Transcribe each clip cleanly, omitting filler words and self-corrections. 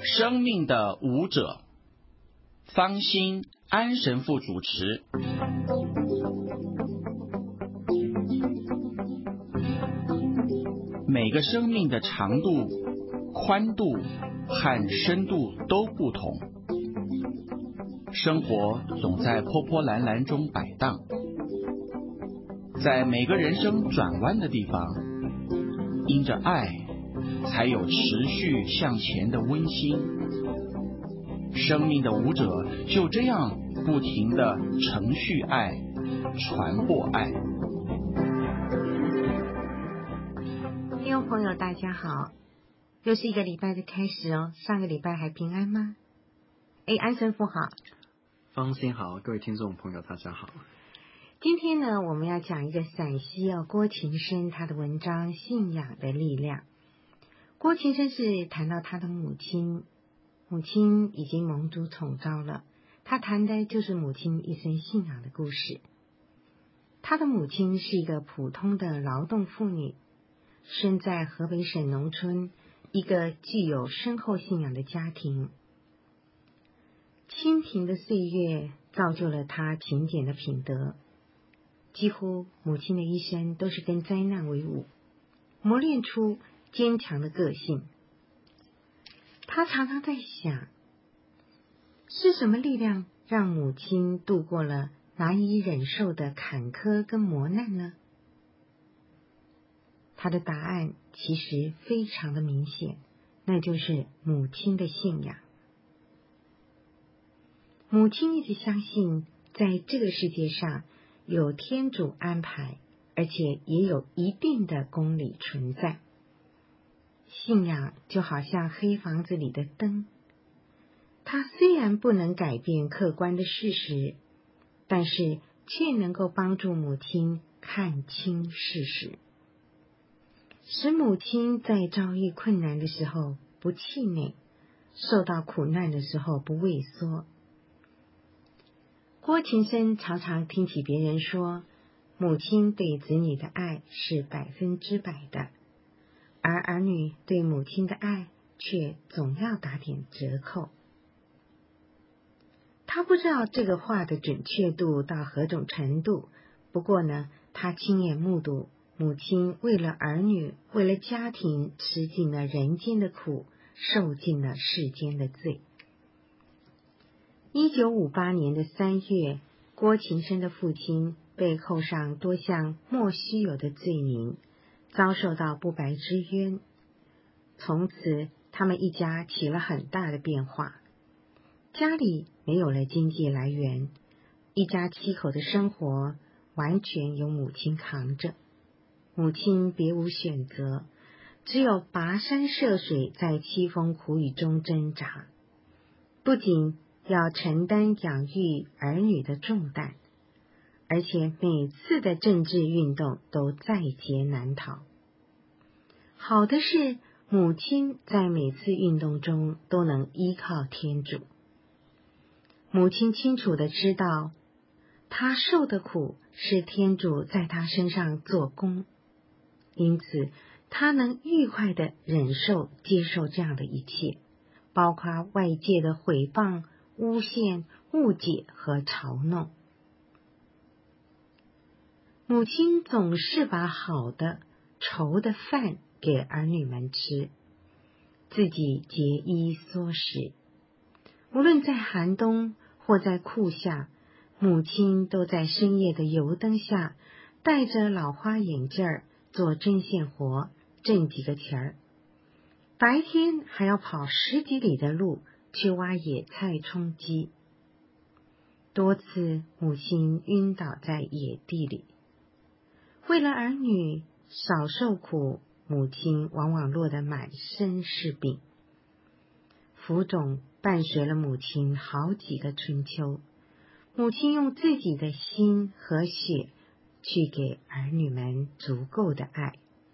生命的舞者，方心安神父主持。每个生命的长度、宽度和深度都不同，生活总在波波澜澜中摆荡，在每个人生转弯的地方，因着爱，才有持续向前的温馨。生命的舞者就这样不停地承续爱，传播爱。 听众朋友大家好，又是一个礼拜的开始哦。上个礼拜还平安吗？安神父好。 方心好，各位听众朋友大家好。 今天呢，我们要讲一个陕西郭琴生他的文章《信仰的力量》。郭琴生是谈到他的母亲已经蒙主宠召了，他谈的就是母亲一生信仰的故事。他的母亲是一个普通的劳动妇女，生在河北省农村一个具有深厚信仰的家庭。清贫的岁月造就了他勤俭的品德，几乎母亲的一生都是跟灾难为伍，磨练出坚强的个性。他常常在想，是什么力量让母亲度过了难以忍受的坎坷跟磨难呢？他的答案其实非常的明显，那就是母亲的信仰。母亲一直相信，在这个世界上有天主安排，而且也有一定的公理存在。信仰就好像黑房子里的灯，它虽然不能改变客观的事实，但是却能够帮助母亲看清事实，使母亲在遭遇困难的时候不气馁，受到苦难的时候不畏缩。郭琴生常常听起别人说，母亲对子女的爱是100%的，而儿女对母亲的爱却总要打点折扣。他不知道这个话的准确度到何种程度，不过呢，他亲眼目睹母亲为了儿女，为了家庭，吃尽了人间的苦，受尽了世间的罪。1958年的3月，郭琴生的父亲被扣上多项莫须有的罪名，遭受到不白之冤。从此他们一家起了很大的变化，家里没有了经济来源，一家7口的生活完全由母亲扛着。母亲别无选择，只有跋山涉水，在凄风苦雨中挣扎，不仅要承担养育儿女的重担，而且每次的政治运动在劫难逃。好的是，母亲在每次运动中都能依靠天主。母亲清楚地知道，她受的苦是天主在她身上做工，因此她能愉快地忍受接受这样的一切，包括外界的毁谤、诬陷、误解和嘲弄。母亲总是把好的、稠的饭给儿女们吃，自己节衣缩食。无论在寒冬或在酷夏，母亲都在深夜的油灯下，戴着老花眼镜做针线活，挣几个钱儿。白天还要跑10几里的路去挖野菜充饥。多次母亲晕倒在野地里。为了儿女少受苦，母亲往往落得满身是病。浮肿伴随了母亲好几个春秋，母亲用自己的心和血去给儿女们足够的爱。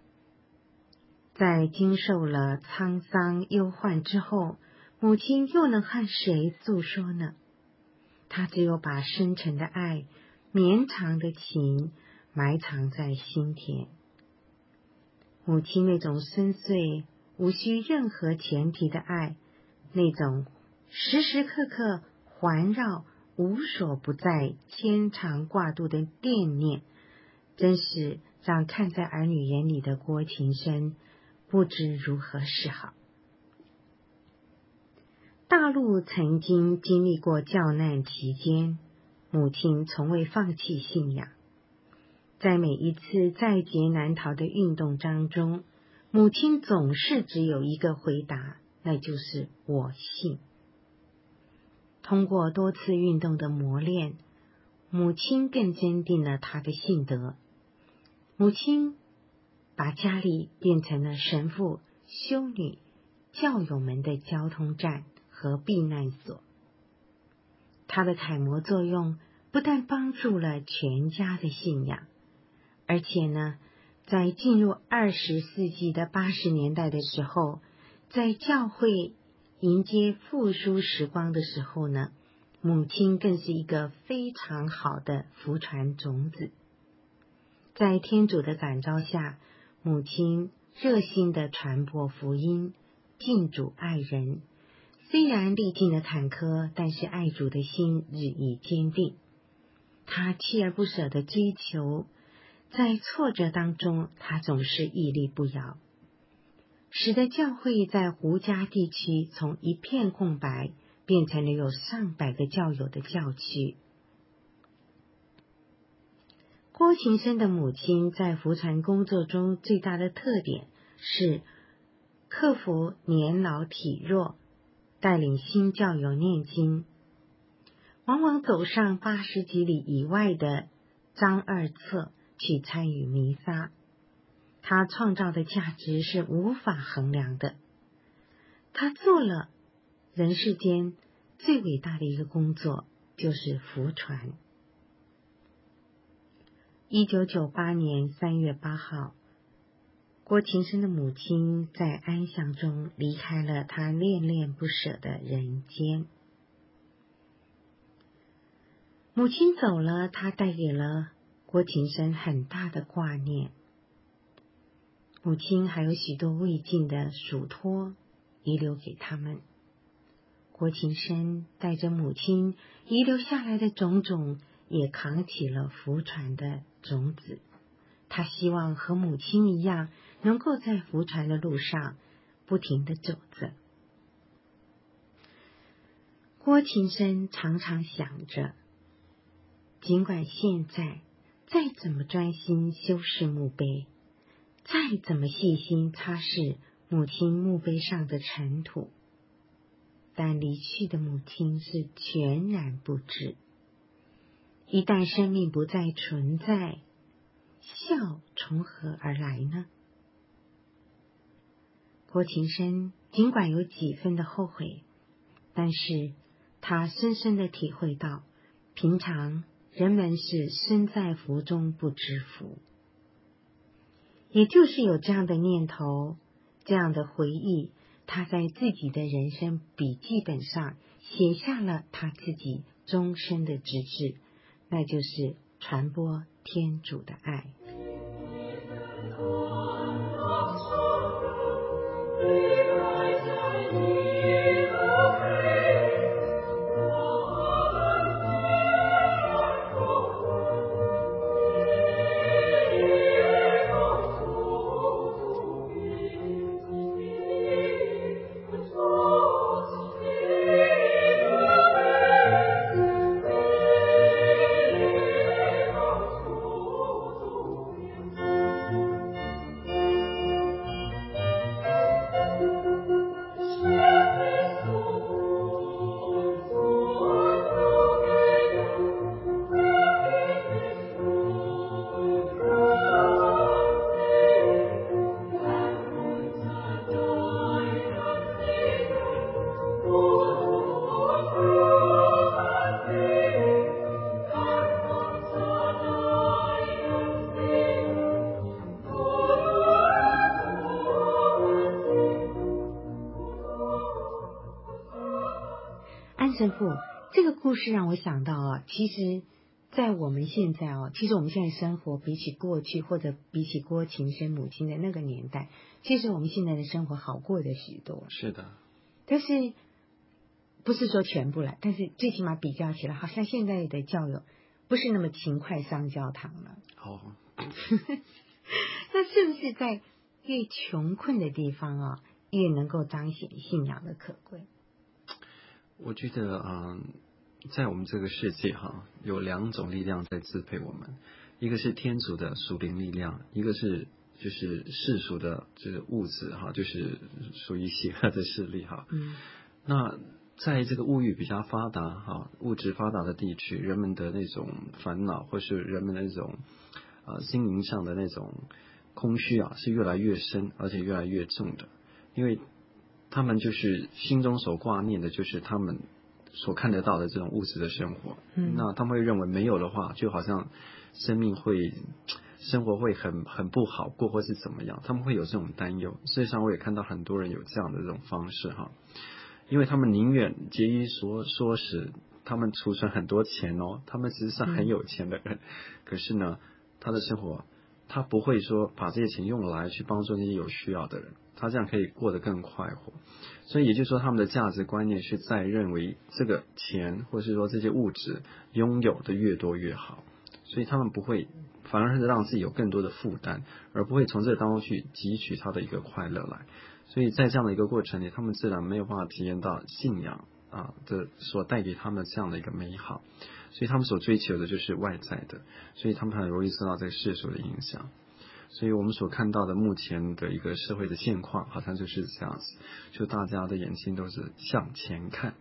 在经受了沧桑忧患之后，母亲又能和谁诉说呢？她只有把深沉的爱、绵长的情埋藏在心田。母亲那种深邃、无需任何前提的爱， 那种时时刻刻环绕、无所不在、牵肠挂肚的惦念，真是让看在儿女眼里的郭琴生不知如何是好。大陆曾经经历过教难期间，母亲从未放弃信仰。在每一次在劫难逃的运动当中，母亲总是只有一个回答，那就是我信。通过多次运动的磨练，母亲更坚定了她的信德。母亲把家里变成了神父、修女、教友们的交通站和避难所。她的楷模作用不但帮助了全家的信仰，而且呢，在进入20世纪的80年代的时候，在教会迎接复苏时光的时候呢，母亲更是一个非常好的福传种子。在天主的感召下，母亲热心的传播福音，敬主爱人。虽然历尽了坎坷，但是爱主的心日益坚定。她锲而不舍的追求，在挫折当中，她总是屹立不摇，使得教会在胡笳地区从一片空白变成了有上百个教友的教区。郭琴生的母亲在福传工作中最大的特点是克服年老体弱，带领新教友念经，往往走上80几里以外的张二侧去参与弥撒。他创造的价值是无法衡量的。他做了人世间最伟大的一个工作，就是福传。1998年3月8号，郭琴生的母亲在安详中离开了他恋恋不舍的人间。母亲走了，她带给了郭琴生很大的挂念。母亲还有许多未尽的嘱托遗留给他们。郭琴生带着母亲遗留下来的种种，也扛起了福传的种子。他希望和母亲一样，能够在福传的路上不停地走着。郭琴生常常想着，尽管现在再怎么专心修饰墓碑，再怎么细心擦拭母亲墓碑上的尘土，但离去的母亲是全然不知。一旦生命不再存在，笑从何而来呢？郭琴生尽管有几分的后悔，但是他深深地体会到，平常人们是身在福中不知福。也就是有这样的念头，这样的回忆，他在自己的人生笔记本上写下了他自己终身的志志，那就是传播天主的爱。神父，这个故事让我想到其实在我们现在其实我们现在生活比起过去或者比起郭琴生母亲的那个年代，其实我们现在的生活好过的许多。 是的。 但是不是说全部了，但是最起码比较起来，好像现在的教友不是那么勤快上教堂了。那是不是在越穷困的地方啊，越能够彰显信仰的可贵？ 我觉得在我们这个世界有两种力量在支配我们，一个是天主的属灵力量，一个是就是世俗的就是物质就是属于邪恶的势力那在这个物欲比较发达物质发达的地区，人们的那种烦恼或是人们的那种心灵上的那种空虚是越来越深，而且越来越重的，因为他们就是心中所挂念的就是他们所看得到的这种物质的生活，那他们会认为没有的话就好像生活会很不好过或是怎么样，他们会有这种担忧。事实上我也看到很多人有这样的这种方式因为他们宁愿节衣缩食，他们储存很多钱他们实际上很有钱的人，可是呢他的生活他不会说把这些钱用来去帮助那些有需要的人，他这样可以过得更快活。所以也就是说他们的价值观念是在认为这个钱或是说这些物质拥有的越多越好，所以他们不会，反而是让自己有更多的负担，而不会从这个当中去汲取他的一个快乐来。所以在这样的一个过程里，他们自然没有办法体验到信仰的所带给他们这样的一个美好，所以他们所追求的就是外在的，所以他们很容易受到这个世俗的影响。所以我们所看到的目前的一个社会的现况好像就是这样子，就大家的眼睛都是向前看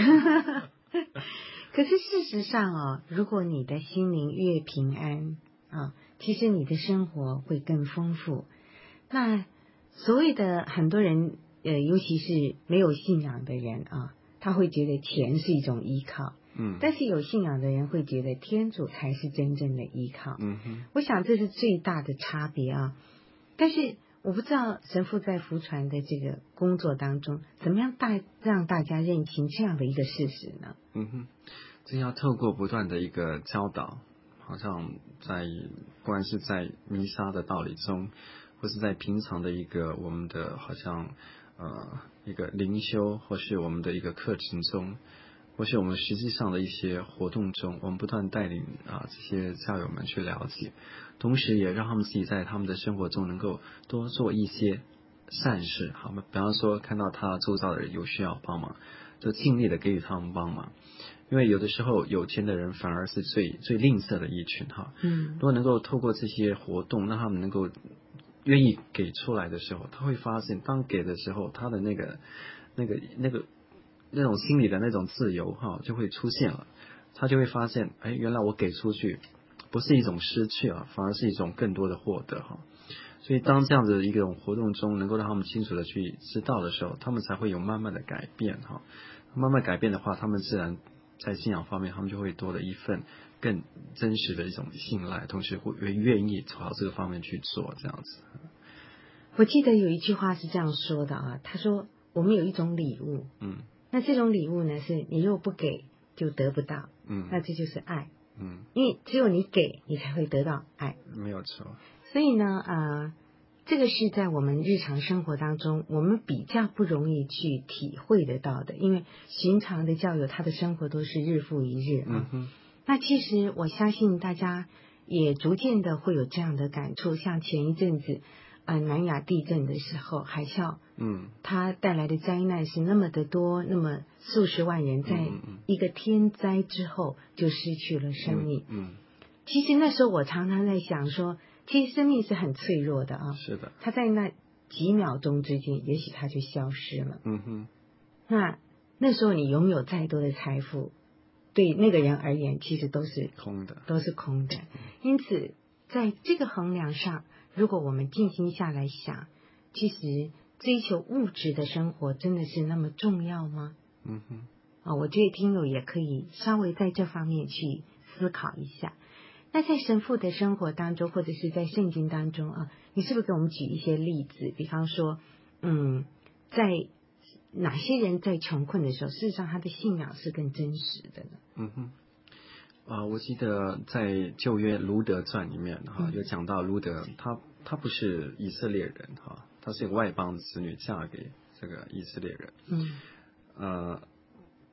可是事实上如果你的心灵越平安其实你的生活会更丰富。那所谓的很多人尤其是没有信仰的人他会觉得钱是一种依靠，但是有信仰的人会觉得天主才是真正的依靠。我想这是最大的差别但是我不知道神父在福传的这个工作当中，怎么样让大家认清这样的一个事实呢？ 这要透过不断的一个教导，好像不管是在弥撒的道理中，或是在平常的一个我们的好像一个灵修，或是我们的一个课程中，或是我们实际上的一些活动中，我们不断带领这些教友们去了解，同时也让他们自己在他们的生活中能够多做一些善事比方说看到他周遭的人有需要帮忙，就尽力的给予他们帮忙。因为有的时候有钱的人反而是最吝啬的一群如果能够透过这些活动让他们能够愿意给出来的时候，他会发现当给的时候，他的那种心理的那种自由就会出现了，他就会发现原来我给出去不是一种失去反而是一种更多的获得所以当这样的一种活动中能够让他们清楚的去知道的时候，他们才会有慢慢的改变慢慢改变的话，他们自然在信仰方面他们就会多了一份更真实的一种信赖，同时会愿意朝这个方面去做这样子。 我记得有一句话是这样说的他说我们有一种礼物那这种礼物呢是你若不给就得不到那这就是爱因为只有你给你才会得到爱， 没有错。 所以呢这个是在我们日常生活当中我们比较不容易去体会得到的，因为寻常的教友他的生活都是日复一日那其实我相信大家也逐渐的会有这样的感触，像前一阵子南亚地震的时候，海啸它带来的灾难是那么的多，那么数十万人在一个天灾之后就失去了生命其实那时候我常常在想说，其实生命是很脆弱的是的， 它在那几秒钟之间也许它就消失了那时候你拥有再多的财富，对那个人而言其实都是空的因此在这个衡量上，如果我们静心下来想，其实追求物质的生活真的是那么重要吗？我觉得听友也可以稍微在这方面去思考一下。那在神父的生活当中，或者是在圣经当中你是不是给我们举一些例子？比方说在哪些人在穷困的时候，事实上他的信仰是更真实的呢？ 我记得在旧约卢德传里面有讲到卢德他不是以色列人他是一个外邦的子女嫁给这个以色列人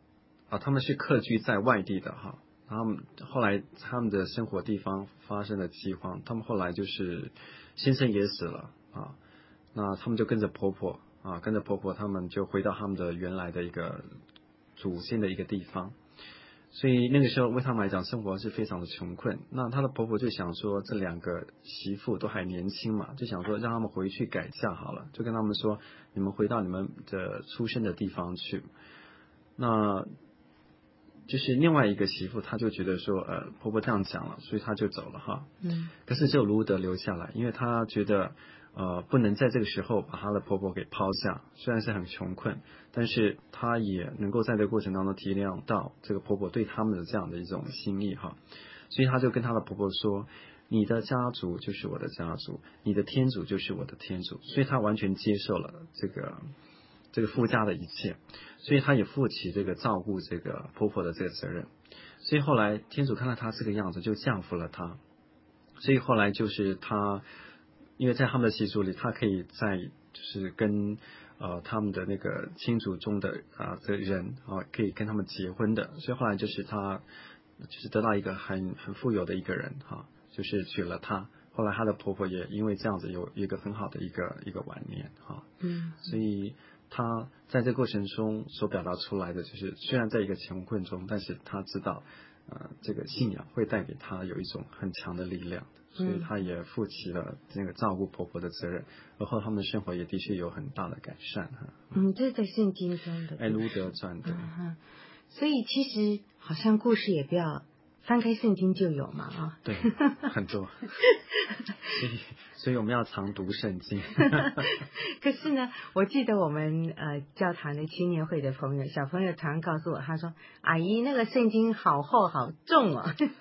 他们是客居在外地的哈，他们后来他们的生活地方发生了饥荒，他们后来就是先生也死了啊，那他们就跟着婆婆他们就回到他们的原来的一个祖先的一个地方。所以那个时候为他们来讲生活是非常的穷困，那她的婆婆就想说这2个媳妇都还年轻嘛，就想说让他们回去改嫁好了，就跟他们说你们回到你们的出生的地方去。那就是另外一个媳妇她就觉得说婆婆这样讲了，所以她就走了哈。可是只有卢德留下来，因为她觉得不能在这个时候把她的婆婆给抛下，虽然是很穷困，但是她也能够在这个过程当中体谅到这个婆婆对他们的这样的一种心意哈，所以她就跟她的婆婆说，你的家族就是我的家族，你的天主就是我的天主，所以她完全接受了这个夫家的一切，所以她也负起这个照顾这个婆婆的这个责任。所以后来天主看到她这个样子就降服了她，所以后来就是她因为在他们的习俗里，他可以在就是跟他们的那个亲族中的的人可以跟他们结婚的，所以后来就是他就是得到一个很富有的一个人就是娶了她，后来她的婆婆也因为这样子有一个很好的一个晚年所以她在这个过程中所表达出来的就是虽然在一个穷困中，但是她知道这个信仰会带给她有一种很强的力量，所以她也负起了那个照顾婆婆的责任，而后他们的生活也的确有很大的改善这是在圣经中的卢德传的所以其实好像故事也不要翻开圣经就有嘛对，很多所以我们要常读圣经可是呢，我记得我们教堂的青年会的朋友小朋友常告诉我，他说阿姨那个圣经好厚好重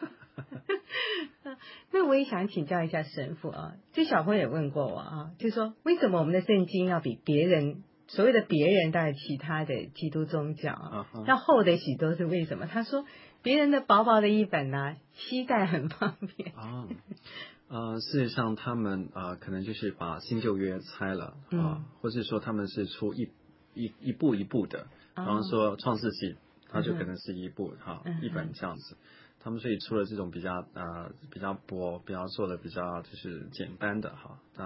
那我也想请教一下神父这小朋友也问过我就说为什么我们的圣经要比别人所谓的别人当然其他的基督宗教要厚的许多，是为什么？他说别人的薄薄的一本携带很方便事实上他们可能就是把新旧约拆了或是说他们是出一步一步的，比方说创世纪它就可能是一部一本这样子，他们所以出了这种比较薄，比较做的比较就是简单的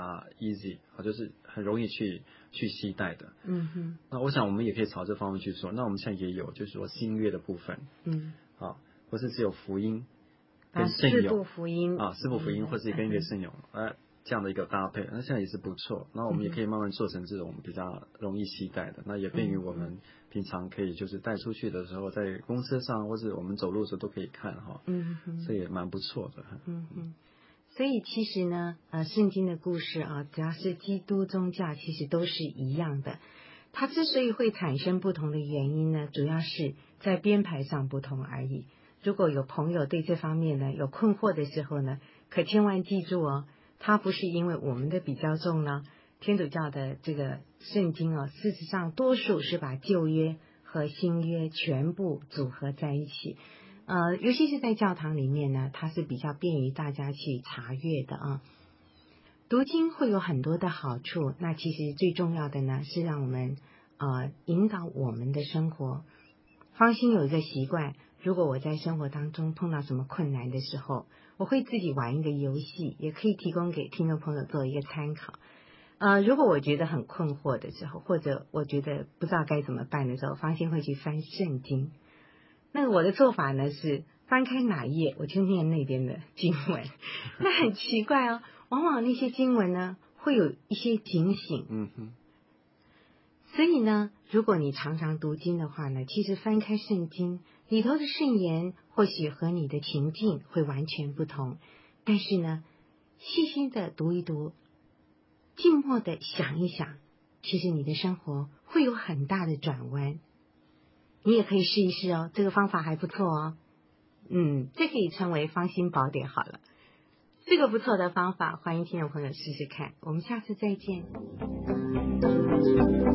easy 就是很容易去携带的那我想我们也可以朝这方面去说，那我们现在也有就是说新约的部分或是只有福音跟圣咏四部福音四部福音或是跟一个圣咏这样的一个搭配，那现在也是不错。那我们也可以慢慢做成这种比较容易携带的，那也便于我们平常可以就是带出去的时候，在公车上或是我们走路的时候都可以看这也蛮不错的所以其实呢圣经的故事只要是基督宗教其实都是一样的，它之所以会产生不同的原因呢，主要是在编排上不同而已。如果有朋友对这方面呢有困惑的时候呢，可千万记住它不是因为我们的比较重呢，天主教的这个圣经事实上多数是把旧约和新约全部组合在一起尤其是在教堂里面呢，它是比较便于大家去查阅的读经会有很多的好处，那其实最重要的呢是让我们引导我们的生活。方心有一个习惯，如果我在生活当中碰到什么困难的时候，我会自己玩一个游戏，也可以提供给听众朋友做一个参考如果我觉得很困惑的时候，或者我觉得不知道该怎么办的时候，方心会去翻圣经。那我的做法呢是翻开哪一页我就念那边的经文那很奇怪往往那些经文呢会有一些警醒所以呢如果你常常读经的话呢，其实翻开圣经里头的圣言或许和你的情境会完全不同，但是呢细心的读一读，静默的想一想，其实你的生活会有很大的转弯。你也可以试一试这个方法还不错这可以称为方心宝典好了。这个不错的方法，欢迎听众朋友试试看。我们下次再见。